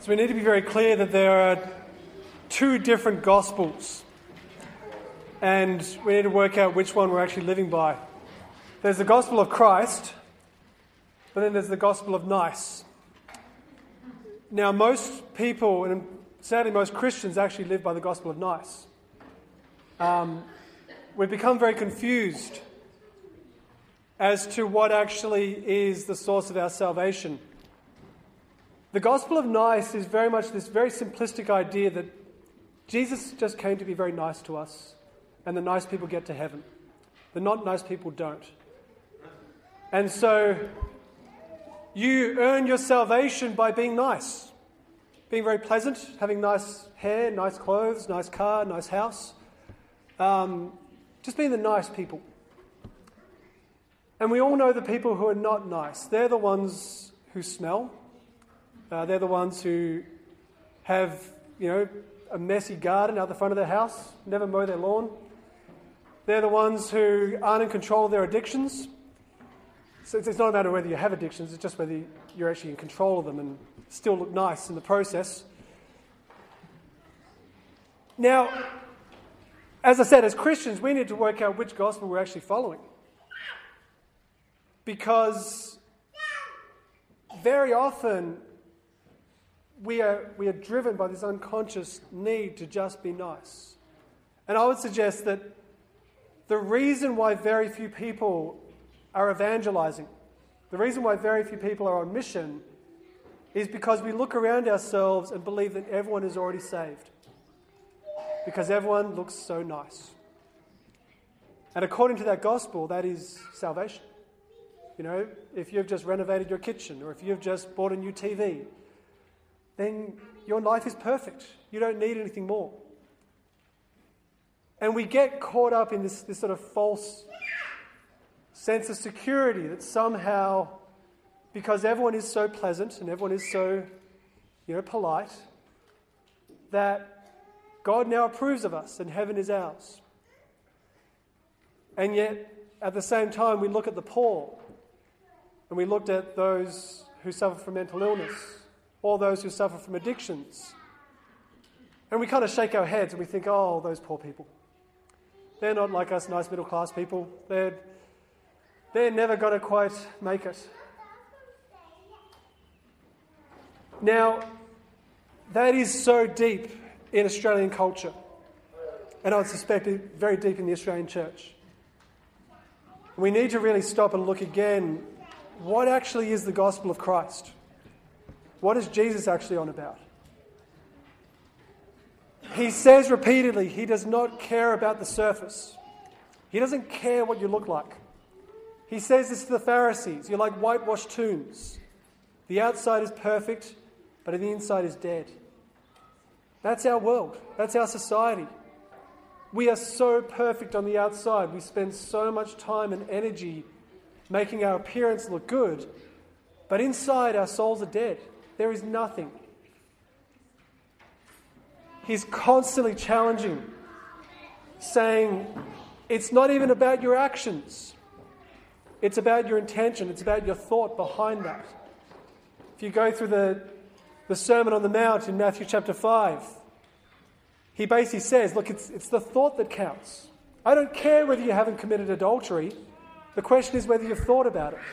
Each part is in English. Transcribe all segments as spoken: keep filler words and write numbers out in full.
So we need to be very clear that there are two different gospels, and we need to work out which one we're actually living by. There's the gospel of Christ, but then there's the gospel of nice. Now, most people, and sadly most Christians, actually live by the gospel of nice. Um, we've become very confused as to what actually is the source of our salvation. The gospel of nice is very much this very simplistic idea that Jesus just came to be very nice to us, and the nice people get to heaven. The not nice people don't. And so you earn your salvation by being nice, being very pleasant, having nice hair, nice clothes, nice car, nice house, um, just being the nice people. And we all know the people who are not nice. They're the ones who smell. Uh, they're the ones who have, you know, a messy garden out the front of their house, never mow their lawn. They're the ones who aren't in control of their addictions. So it's, it's not a matter of whether you have addictions, it's just whether you're actually in control of them and still look nice in the process. Now, as I said, as Christians, we need to work out which gospel we're actually following. Because very often we are we are driven by this unconscious need to just be nice. And I would suggest that the reason why very few people are evangelizing, the reason why very few people are on mission, is because we look around ourselves and believe that everyone is already saved. Because everyone looks so nice. And according to that gospel, that is salvation. You know, if you've just renovated your kitchen or if you've just bought a new T V, then your life is perfect. You don't need anything more. And we get caught up in this, this sort of false sense of security that somehow, because everyone is so pleasant and everyone is so, you know, polite, that God now approves of us and heaven is ours. And yet, at the same time, we look at the poor and we looked at those who suffer from mental illness, all those who suffer from addictions. And we kind of shake our heads and we think, oh, those poor people. They're not like us nice middle-class people. They're, they're never going to quite make it. Now, that is so deep in Australian culture. And I would suspect it very deep in the Australian church. We need to really stop and look again. What actually is the gospel of Christ? What is Jesus actually on about? He says repeatedly he does not care about the surface. He doesn't care what you look like. He says this to the Pharisees. You're like whitewashed tombs. The outside is perfect, but the inside is dead. That's our world. That's our society. We are so perfect on the outside. We spend so much time and energy making our appearance look good, but inside our souls are dead. There is nothing. He's constantly challenging, saying, it's not even about your actions. It's about your intention. It's about your thought behind that. If you go through the, the Sermon on the Mount in Matthew chapter five, he basically says, look, it's, it's the thought that counts. I don't care whether you haven't committed adultery. The question is whether you've thought about it.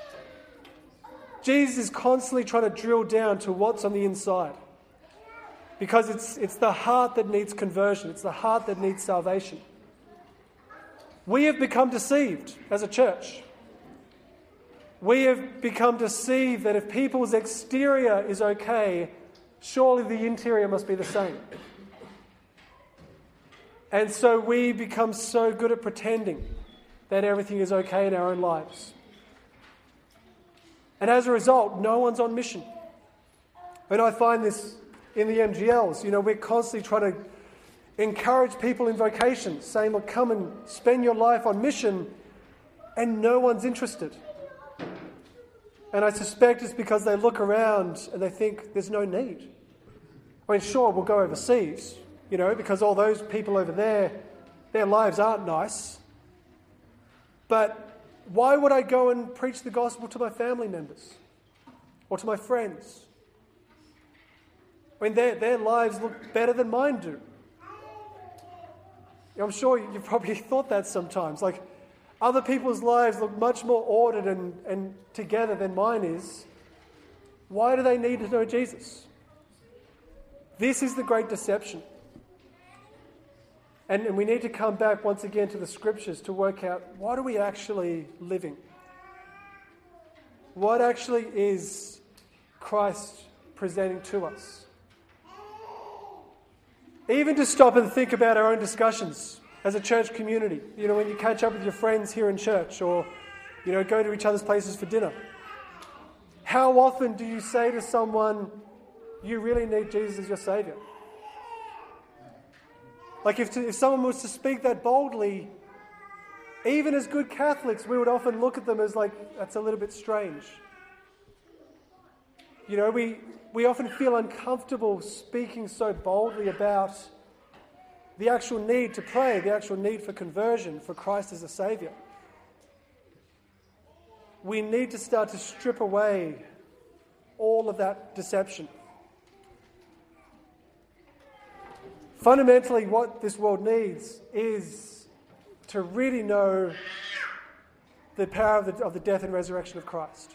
Jesus is constantly trying to drill down to what's on the inside. Because it's, it's the heart that needs conversion. It's the heart that needs salvation. We have become deceived as a church. We have become deceived that if people's exterior is okay, surely the interior must be the same. And so we become so good at pretending that everything is okay in our own lives. And as a result, no one's on mission. And I find this in the M G Ls. You know, we're constantly trying to encourage people in vocations, saying, look, come and spend your life on mission, and no one's interested. And I suspect it's because they look around and they think there's no need. I mean, sure, we'll go overseas, you know, because all those people over there, their lives aren't nice. But why would I go and preach the gospel to my family members or to my friends? I mean, their, their lives look better than mine do. I'm sure you've probably thought that sometimes. Like, other people's lives look much more ordered and, and together than mine is. Why do they need to know Jesus? This is the great deception. And, and we need to come back once again to the scriptures to work out, what are we actually living? What actually is Christ presenting to us? Even to stop and think about our own discussions as a church community. You know, when you catch up with your friends here in church, or, you know, go to each other's places for dinner. How often do you say to someone, you really need Jesus as your Saviour? Like if, to, if someone was to speak that boldly, even as good Catholics, we would often look at them as like, that's a little bit strange. You know, we, we often feel uncomfortable speaking so boldly about the actual need to pray, the actual need for conversion, for Christ as a Saviour. We need to start to strip away all of that deception. Fundamentally, what this world needs is to really know the power of the, of the death and resurrection of Christ.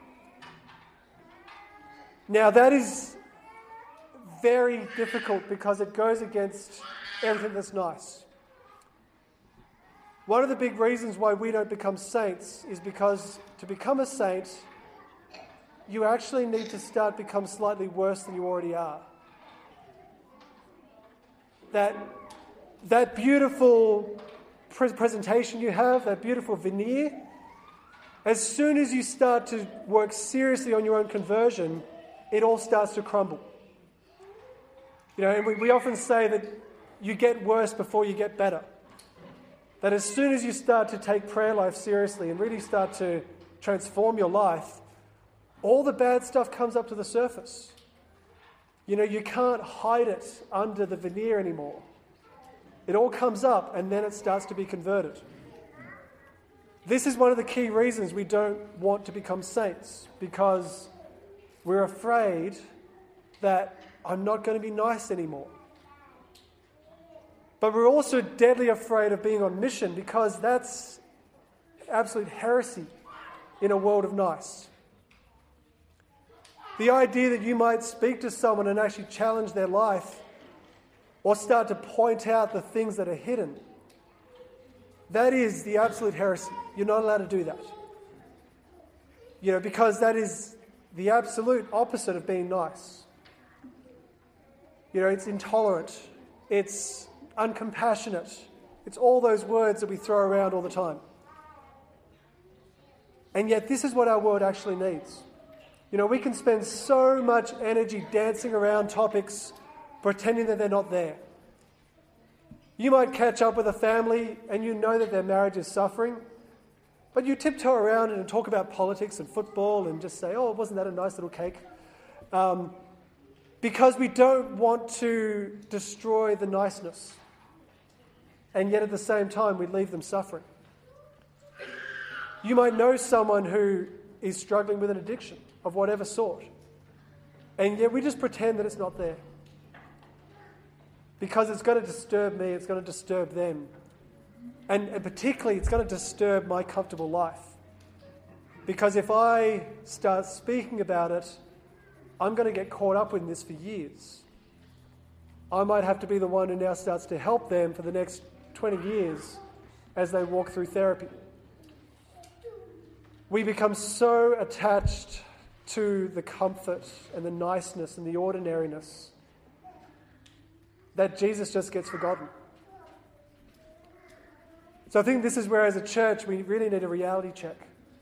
Now, that is very difficult because it goes against everything that's nice. One of the big reasons why we don't become saints is because to become a saint, you actually need to start to become slightly worse than you already are. That, that beautiful pre- presentation you have, that beautiful veneer, as soon as you start to work seriously on your own conversion, it all starts to crumble. You know, and we, we often say that you get worse before you get better. That as soon as you start to take prayer life seriously and really start to transform your life, all the bad stuff comes up to the surface. You know, you can't hide it under the veneer anymore. It all comes up and then it starts to be converted. This is one of the key reasons we don't want to become saints, because we're afraid that I'm not going to be nice anymore. But we're also deadly afraid of being on mission, because that's absolute heresy in a world of nice. The idea that you might speak to someone and actually challenge their life, or start to point out the things that are hidden, that is the absolute heresy. You're not allowed to do that. You know, because that is the absolute opposite of being nice. You know, it's intolerant. It's uncompassionate. It's all those words that we throw around all the time. And yet this is what our world actually needs. You know, we can spend so much energy dancing around topics, pretending that they're not there. You might catch up with a family and you know that their marriage is suffering, but you tiptoe around and talk about politics and football and just say, oh, wasn't that a nice little cake? Um, because we don't want to destroy the niceness. And yet at the same time, we leave them suffering. You might know someone who is struggling with an addiction of whatever sort, and yet we just pretend that it's not there. Because it's going to disturb me, it's going to disturb them. And, and particularly, it's going to disturb my comfortable life. Because if I start speaking about it, I'm going to get caught up in this for years. I might have to be the one who now starts to help them for the next twenty years as they walk through therapy. We become so attached to the comfort and the niceness and the ordinariness that Jesus just gets forgotten. So I think this is where, as a church, we really need a reality check.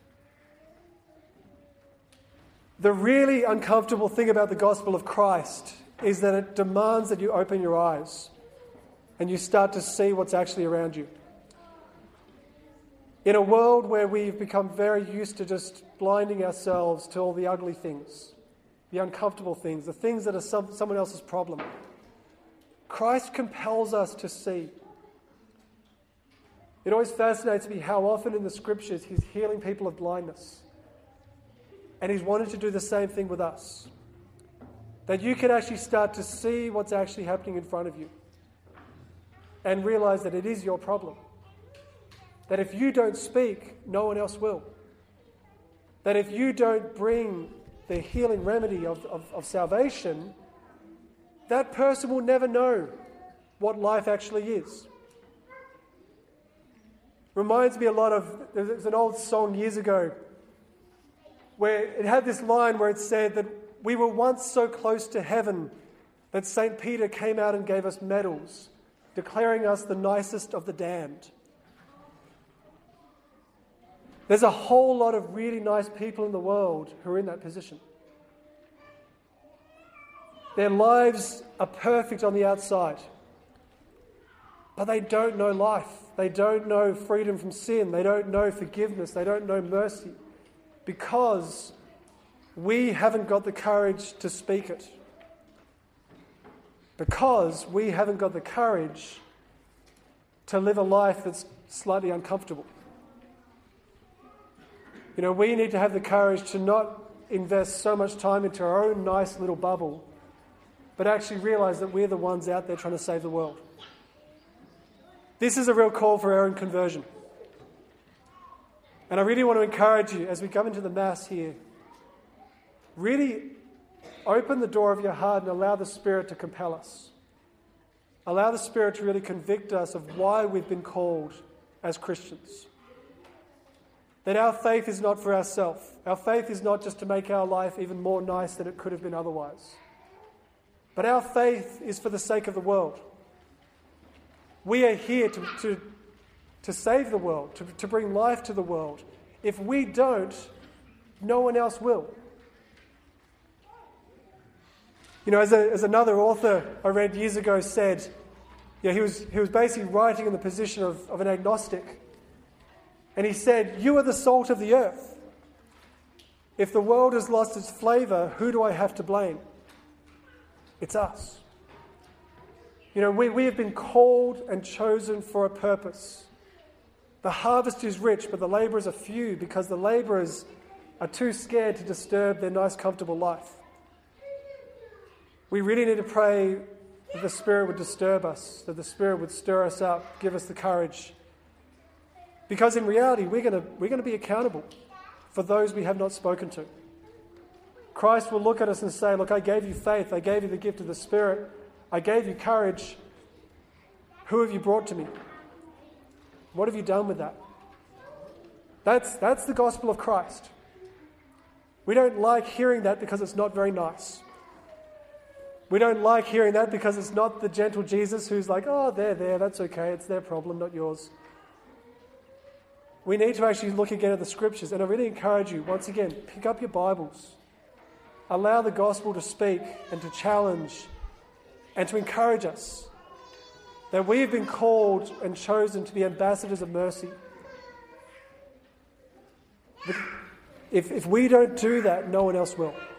The really uncomfortable thing about the gospel of Christ is that it demands that you open your eyes and you start to see what's actually around you. In a world where we've become very used to just blinding ourselves to all the ugly things, the uncomfortable things, the things that are some, someone else's problem, Christ compels us to see. It always fascinates me how often in the scriptures he's healing people of blindness. And he's wanted to do the same thing with us. that you can actually start to see what's actually happening in front of you and realize that it is your problem. That if you don't speak, no one else will. That if you don't bring the healing remedy of, of, of salvation, that person will never know what life actually is. Reminds me a lot of, there's an old song years ago where it had this line where it said that we were once so close to heaven that Saint Peter came out and gave us medals, declaring us the nicest of the damned. There's a whole lot of really nice people in the world who are in that position. Their lives are perfect on the outside, but they don't know life. They don't know freedom from sin. They don't know forgiveness. They don't know mercy because we haven't got the courage to speak it. Because we haven't got the courage to live a life that's slightly uncomfortable. You know, we need to have the courage to not invest so much time into our own nice little bubble, but actually realize that we're the ones out there trying to save the world. This is a real call for our own conversion. And I really want to encourage you as we come into the Mass here, really open the door of your heart and allow the Spirit to compel us. Allow the Spirit to really convict us of why we've been called as Christians. That our faith is not for ourselves. Our faith is not just to make our life even more nice than it could have been otherwise. But our faith is for the sake of the world. We are here to, to, to save the world, to, to bring life to the world. If we don't, no one else will. You know, as, a, as another author I read years ago said, you know, he was he was basically writing in the position of, of an agnostic. And he said, "You are the salt of the earth. If the world has lost its flavour, who do I have to blame? It's us." You know, we, we have been called and chosen for a purpose. The harvest is rich, but the labourers are few because the labourers are too scared to disturb their nice, comfortable life. We really need to pray that the Spirit would disturb us, that the Spirit would stir us up, give us the courage. Because in reality, we're going to we're going to be accountable for those we have not spoken to. Christ will look at us and say, "Look, I gave you faith. I gave you the gift of the Spirit. I gave you courage. Who have you brought to me? What have you done with that?" That's, that's the gospel of Christ. We don't like hearing that because it's not very nice. We don't like hearing that because it's not the gentle Jesus who's like, "Oh, they're there, that's okay, it's their problem, not yours." We need to actually look again at the Scriptures, and I really encourage you, once again, pick up your Bibles. Allow the gospel to speak and to challenge and to encourage us that we have been called and chosen to be ambassadors of mercy. But if, if we don't do that, no one else will.